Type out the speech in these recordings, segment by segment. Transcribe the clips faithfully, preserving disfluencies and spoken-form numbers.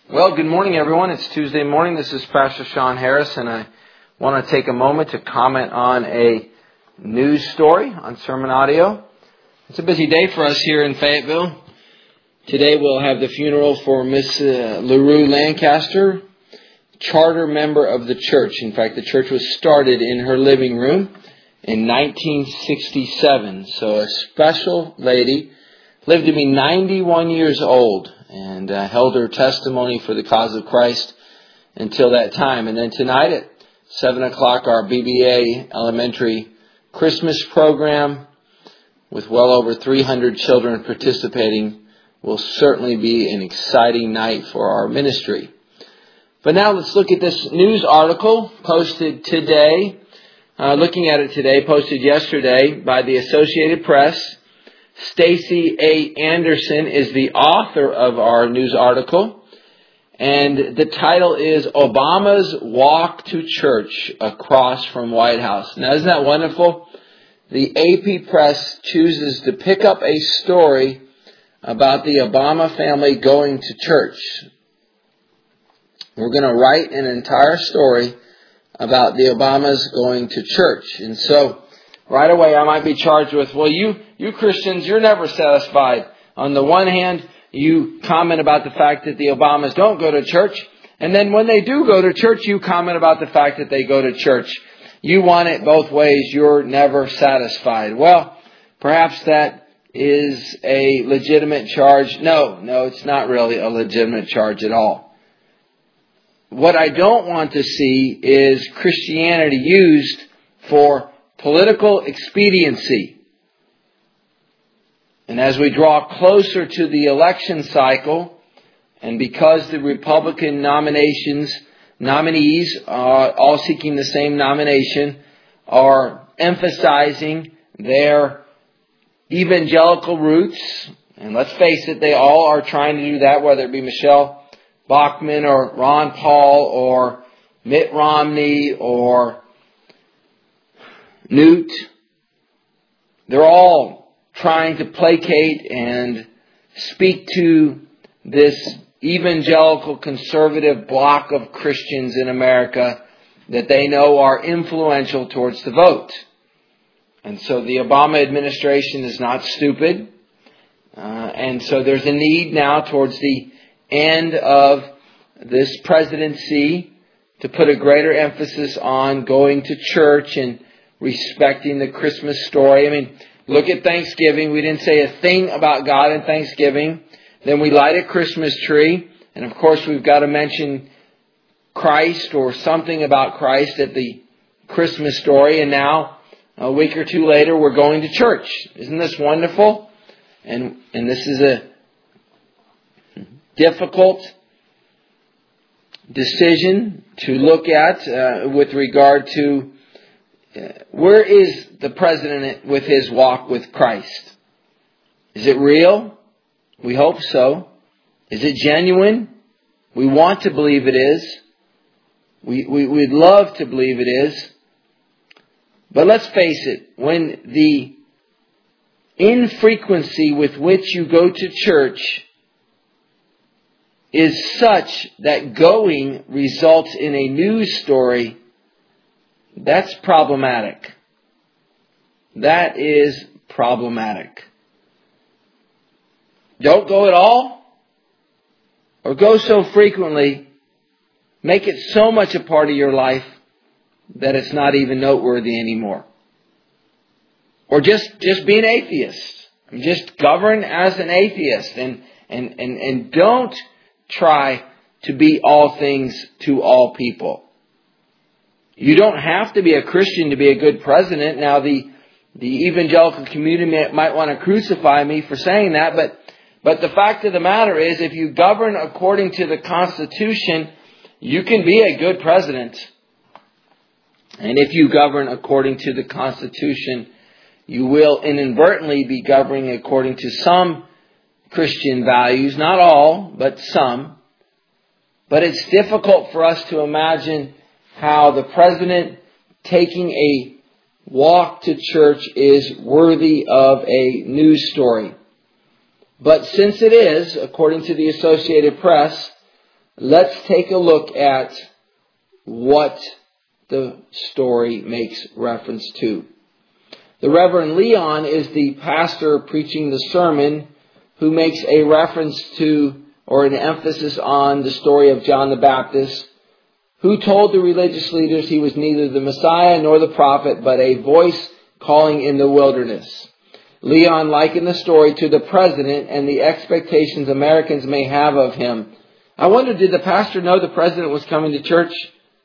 Well, good morning, everyone. It's Tuesday morning. This is Pastor Sean Harris, and I want to take a moment to comment on a news story on Sermon Audio. It's a busy day for us here in Fayetteville. Today we'll have the funeral for Miss uh, LaRue Lancaster, charter member of the church. In fact, the church was started in her living room in nineteen sixty-seven. So a special lady, lived to be ninety-one years old, and uh, held her testimony for the cause of Christ until that time. And then tonight at seven o'clock, our B B A Elementary Christmas program with well over three hundred children participating will certainly be an exciting night for our ministry. But now let's look at this news article posted today, uh, looking at it today, posted yesterday by the Associated Press. Stacy A. Anderson is the author of our news article, and the title is Obama's Walk to Church Across from White House. Now, isn't that wonderful? The A P Press chooses to pick up a story about the Obama family going to church. We're going to write an entire story about the Obamas going to church. And so, right away, I might be charged with, well, you, you Christians, you're never satisfied. On the one hand, you comment about the fact that the Obamas don't go to church. And then when they do go to church, you comment about the fact that they go to church. You want it both ways. You're never satisfied. Well, perhaps that is a legitimate charge. No, no, it's not really a legitimate charge at all. What I don't want to see is Christianity used for political expediency. And as we draw closer to the election cycle, and because the Republican nominations, nominees, uh, all seeking the same nomination, are emphasizing their evangelical roots, and let's face it, they all are trying to do that, whether it be Michelle Bachmann or Ron Paul or Mitt Romney or Newt. They're all trying to placate and speak to this evangelical conservative bloc of Christians in America that they know are influential towards the vote. And so the Obama administration is not stupid. Uh, and so there's a need now towards the end of this presidency to put a greater emphasis on going to church and respecting the Christmas story. I mean, look at Thanksgiving. We didn't say a thing about God in Thanksgiving. Then we light a Christmas tree. And of course, we've got to mention Christ or something about Christ at the Christmas story. And now, a week or two later, we're going to church. Isn't this wonderful? And, and this is a difficult decision to look at uh, with regard to Uh, where is the president with his walk with Christ? Is it real? We hope so. Is it genuine? We want to believe it is. We, we, we'd love to believe it is. But let's face it, when the infrequency with which you go to church is such that going results in a news story, that's problematic. That is problematic. Don't go at all, or go so frequently, make it so much a part of your life that it's not even noteworthy anymore. Or just, just be an atheist. Just govern as an atheist, and, and, and, and don't try to be all things to all people. You don't have to be a Christian to be a good president. Now, the, the evangelical community might want to crucify me for saying that, but, but the fact of the matter is, if you govern according to the Constitution, you can be a good president. And if you govern according to the Constitution, you will inadvertently be governing according to some Christian values, not all, but some. But it's difficult for us to imagine how the president taking a walk to church is worthy of a news story. But since it is, according to the Associated Press, let's take a look at what the story makes reference to. The Reverend Leon is the pastor preaching the sermon who makes a reference to or an emphasis on the story of John the Baptist, who told the religious leaders he was neither the Messiah nor the prophet, but a voice calling in the wilderness. Leon likened the story to the president and the expectations Americans may have of him. I wonder, did the pastor know the president was coming to church?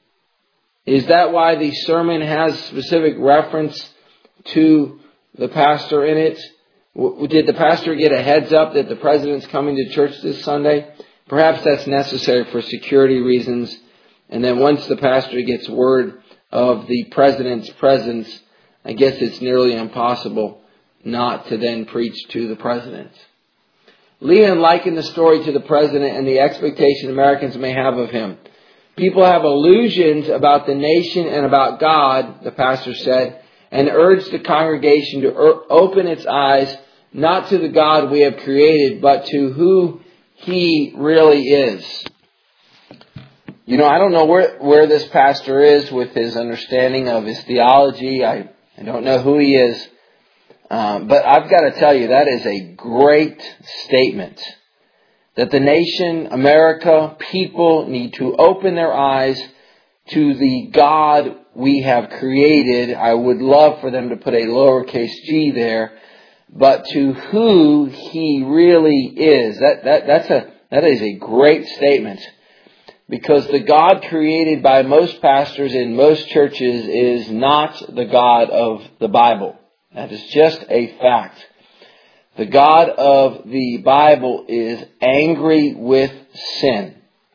Is that why the sermon has specific reference to the pastor in it? Did the pastor get a heads up that the president's coming to church this Sunday? Perhaps that's necessary for security reasons. And then once the pastor gets word of the president's presence, I guess it's nearly impossible not to then preach to the president. Leon likened the story to the president and the expectation Americans may have of him. People have illusions about the nation and about God, the pastor said, and urged the congregation to open its eyes not to the God we have created, but to who He really is. You know, I don't know where, where this pastor is with his understanding of his theology. I, I don't know who he is. Um, but I've got to tell you, that is a great statement. That the nation, America, people need to open their eyes to the God we have created. I would love for them to put a lowercase g there. But to who He really is. That, that, that's a, that is a great statement. Because the God created by most pastors in most churches is not the God of the Bible. That is just a fact. The God of the Bible is angry with sin.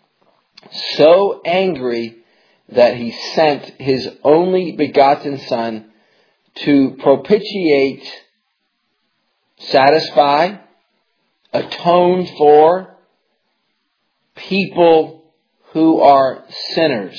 So angry that He sent His only begotten Son to propitiate, satisfy, atone for people who are sinners.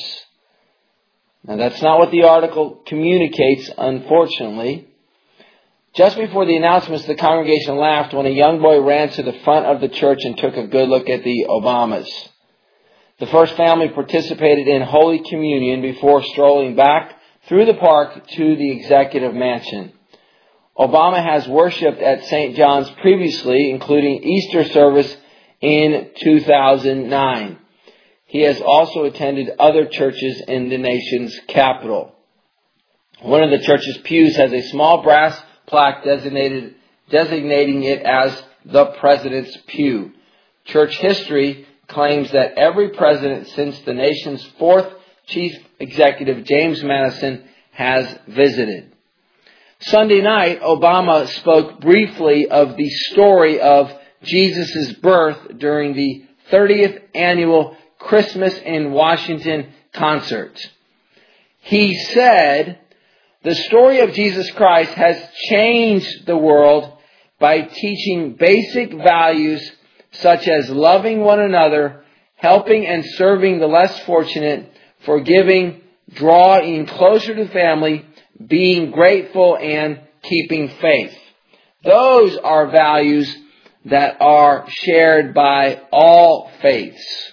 Now that's not what the article communicates, unfortunately. Just before the announcements, the congregation laughed when a young boy ran to the front of the church and took a good look at the Obamas. The first family participated in Holy Communion before strolling back through the park to the executive mansion. Obama has worshipped at Saint John's previously, including Easter service in two thousand nine. He has also attended other churches in the nation's capital. One of the church's pews has a small brass plaque designated, designating it as the President's Pew. Church history claims that every president since the nation's fourth chief executive, James Madison, has visited. Sunday night, Obama spoke briefly of the story of Jesus' birth during the thirtieth annual Christmas in Washington concert. He said, "The story of Jesus Christ has changed the world by teaching basic values such as loving one another, helping and serving the less fortunate, forgiving, drawing closer to family, being grateful, and keeping faith." Those are values that are shared by all faiths.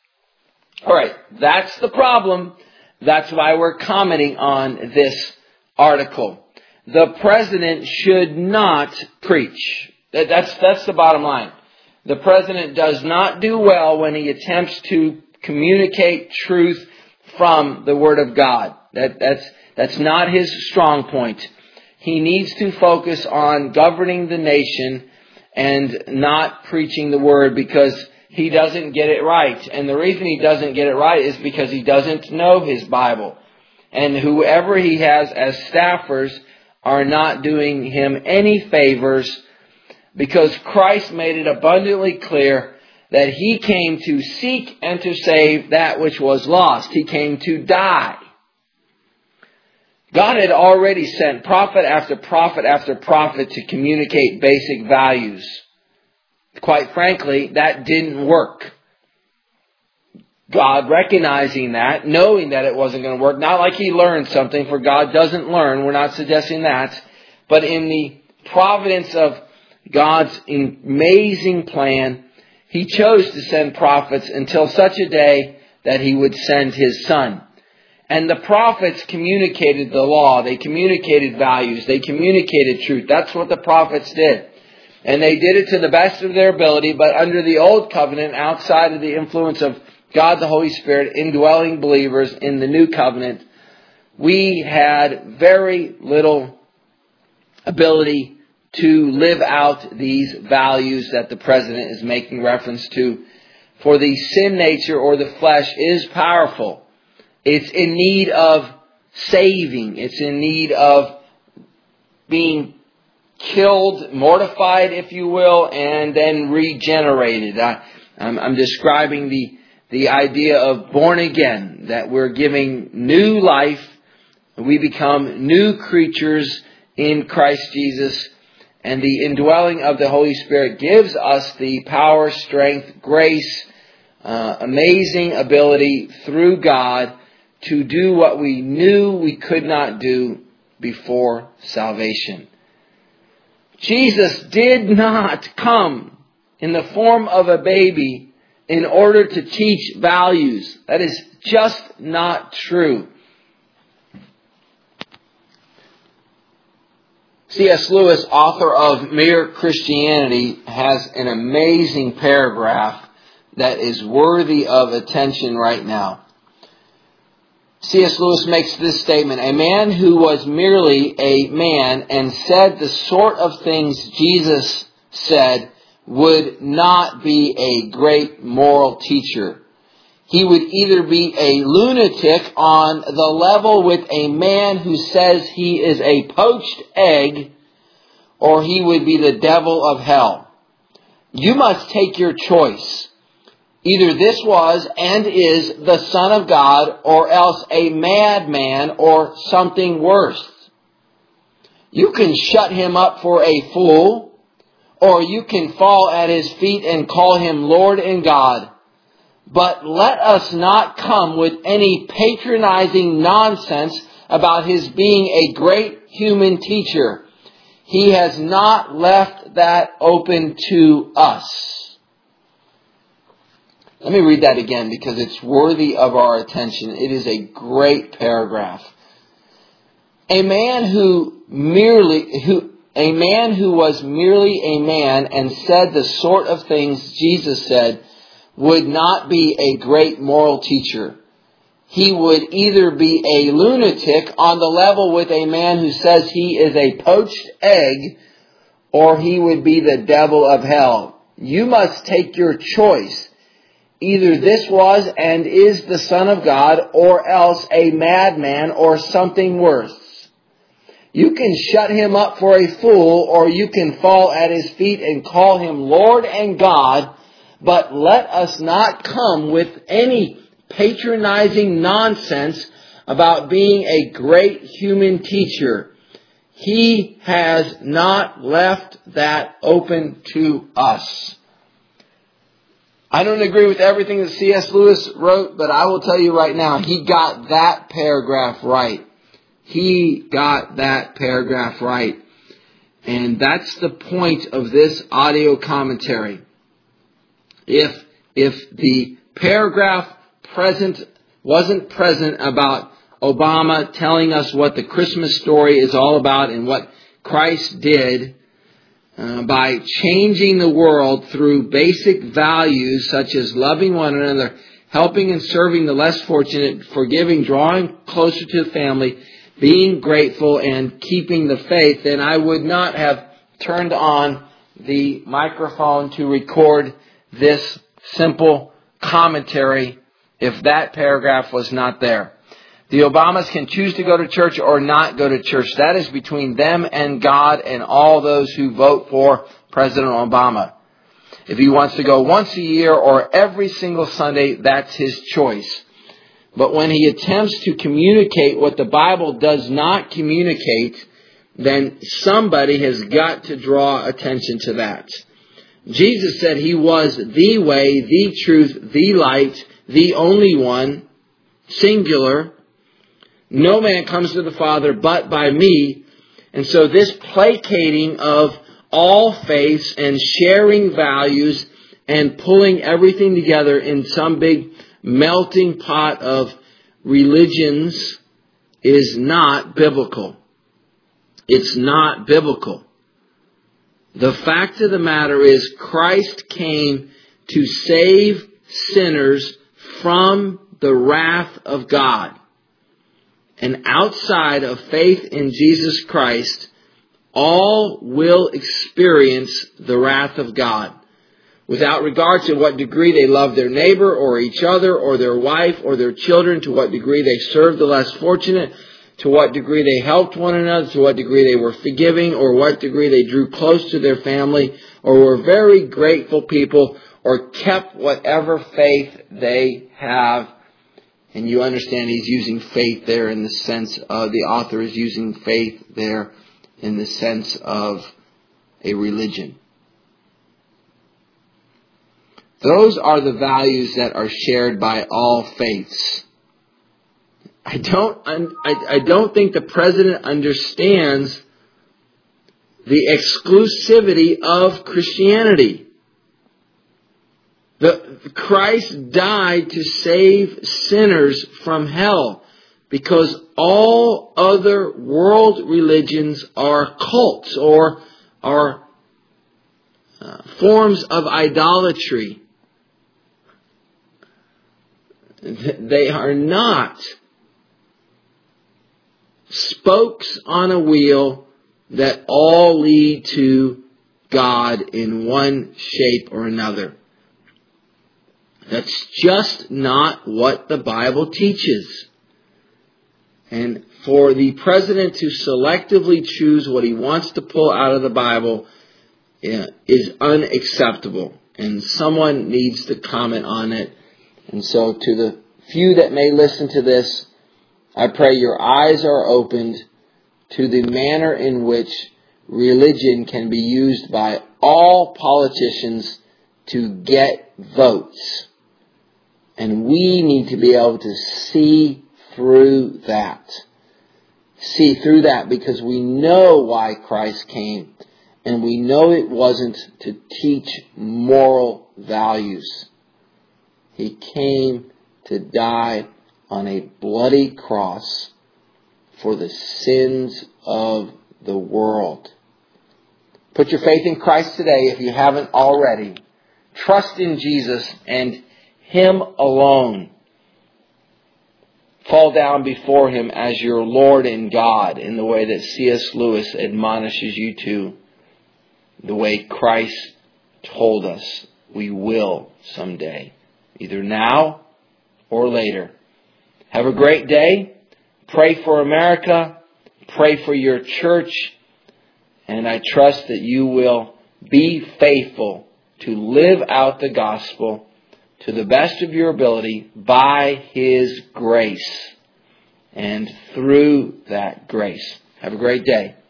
All right, that's the problem. That's why we're commenting on this article. The president should not preach. That's, that's the bottom line. The president does not do well when he attempts to communicate truth from the Word of God. That, that's, that's not his strong point. He needs to focus on governing the nation and not preaching the Word, because he doesn't get it right. And the reason he doesn't get it right is because he doesn't know his Bible. And whoever he has as staffers are not doing him any favors, because Christ made it abundantly clear that He came to seek and to save that which was lost. He came to die. God had already sent prophet after prophet after prophet to communicate basic values. Quite frankly, that didn't work. God recognizing that, knowing that it wasn't going to work, not like He learned something, for God doesn't learn, we're not suggesting that, but in the providence of God's amazing plan, He chose to send prophets until such a day that He would send His Son. And the prophets communicated the law. They communicated values. They communicated truth. That's what the prophets did. And they did it to the best of their ability, but under the old covenant, outside of the influence of God the Holy Spirit, indwelling believers in the new covenant, we had very little ability to live out these values that the President is making reference to. For the sin nature or the flesh is powerful. It's in need of saving. It's in need of being killed, mortified, if you will, and then regenerated. I, I'm, I'm describing the, the idea of born again, that we're giving new life. We become new creatures in Christ Jesus. And the indwelling of the Holy Spirit gives us the power, strength, grace, uh, amazing ability through God to do what we knew we could not do before salvation. Jesus did not come in the form of a baby in order to teach values. That is just not true. C S Lewis, author of Mere Christianity, has an amazing paragraph that is worthy of attention right now. C S Lewis makes this statement: a man who was merely a man and said the sort of things Jesus said would not be a great moral teacher. He would either be a lunatic on the level with a man who says he is a poached egg, or he would be the devil of hell. You must take your choice. Either this was and is the Son of God, or else a madman or something worse. You can shut him up for a fool, or you can fall at his feet and call him Lord and God. But let us not come with any patronizing nonsense about his being a great human teacher. He has not left that open to us. Let me read that again because it's worthy of our attention. It is a great paragraph. A man who merely, who, a man who was merely a man and said the sort of things Jesus said would not be a great moral teacher. He would either be a lunatic on the level with a man who says he is a poached egg, or he would be the devil of hell. You must take your choice. Either this was and is the Son of God, or else a madman or something worse. You can shut him up for a fool, or you can fall at his feet and call him Lord and God, but let us not come with any patronizing nonsense about being a great human teacher. He has not left that open to us. I don't agree with everything that C S Lewis wrote, but I will tell you right now, he got that paragraph right. He got that paragraph right. And that's the point of this audio commentary. If, if the paragraph present wasn't present about Obama telling us what the Christmas story is all about and what Christ did, Uh, by changing the world through basic values such as loving one another, helping and serving the less fortunate, forgiving, drawing closer to the family, being grateful, and keeping the faith, then I would not have turned on the microphone to record this simple commentary if that paragraph was not there. The Obamas can choose to go to church or not go to church. That is between them and God and all those who vote for President Obama. If he wants to go once a year or every single Sunday, that's his choice. But when he attempts to communicate what the Bible does not communicate, then somebody has got to draw attention to that. Jesus said he was the way, the truth, the light, the only one, singular. No man comes to the Father but by me. And so this placating of all faiths and sharing values and pulling everything together in some big melting pot of religions is not biblical. It's not biblical. The fact of the matter is Christ came to save sinners from the wrath of God. And outside of faith in Jesus Christ, all will experience the wrath of God. Without regard to what degree they love their neighbor or each other or their wife or their children, to what degree they served the less fortunate, to what degree they helped one another, to what degree they were forgiving, or what degree they drew close to their family, or were very grateful people, or kept whatever faith they have. And you understand he's using faith there in the sense of, the author is using faith there in the sense of a religion. Those are the values that are shared by all faiths. I don't, I, I don't think the president understands the exclusivity of Christianity. The, Christ died to save sinners from hell because all other world religions are cults or are uh, forms of idolatry. They are not spokes on a wheel that all lead to God in one shape or another. That's just not what the Bible teaches. And for the president to selectively choose what he wants to pull out of the Bible is unacceptable. And someone needs to comment on it. And so to the few that may listen to this, I pray your eyes are opened to the manner in which religion can be used by all politicians to get votes. And we need to be able to see through that. See through that because we know why Christ came. And we know it wasn't to teach moral values. He came to die on a bloody cross for the sins of the world. Put your faith in Christ today if you haven't already. Trust in Jesus and Him alone. Fall down before Him as your Lord and God in the way that C S Lewis admonishes you to. The way Christ told us we will someday. Either now or later. Have a great day. Pray for America. Pray for your church. And I trust that you will be faithful to live out the gospel to the best of your ability by His grace and through that grace. Have a great day.